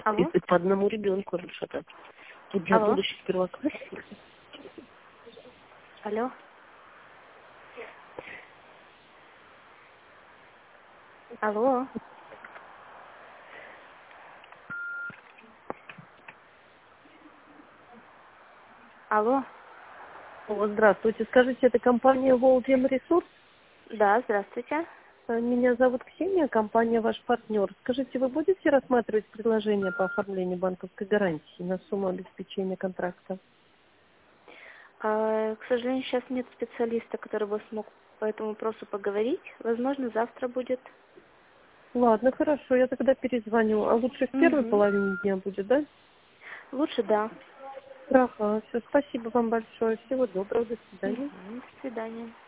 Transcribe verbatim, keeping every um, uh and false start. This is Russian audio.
Алло? И, и по одному ребенку что-то. Тут для Алло? будущих первоклассников. Алло? Алло? Алло? О, здравствуйте. Скажите, это компания Волдем Ресурс? Да, здравствуйте. Меня зовут Ксения, компания ваш партнер. Скажите, вы будете рассматривать предложение по оформлению банковской гарантии на сумму обеспечения контракта? А, к сожалению, сейчас нет специалиста, который бы смог по этому вопросу поговорить. Возможно, завтра будет. Ладно, хорошо, я тогда перезвоню. А лучше в первой Угу. половине дня будет, да? Лучше да. Ага, все, спасибо вам большое. Всего доброго, до Угу. свидания. До свидания.